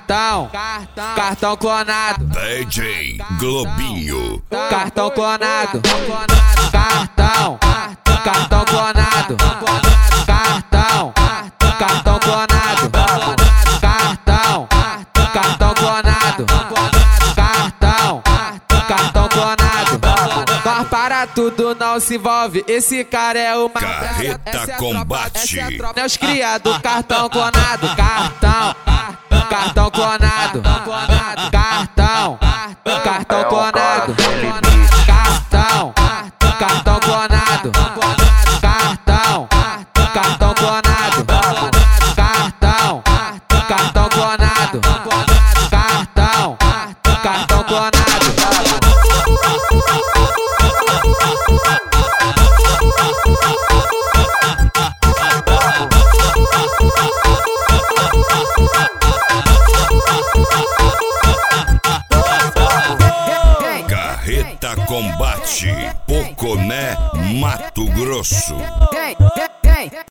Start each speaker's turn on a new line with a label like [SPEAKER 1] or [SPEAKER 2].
[SPEAKER 1] cartão clonado,
[SPEAKER 2] DJ Globinho,
[SPEAKER 1] cartão clonado, cartão clonado, cartão clonado, cartão clonado, cartão clonado. Nós para tudo, não se envolve. Esse cara é uma
[SPEAKER 2] Carreta Combate.
[SPEAKER 1] É os criados, cartão clonado, cartão clonado, cartão clonado, cartão clonado, cartão clonado, cartão clonado, cartão clonado.
[SPEAKER 2] Carreta Combate, Poconé, Mato Grosso.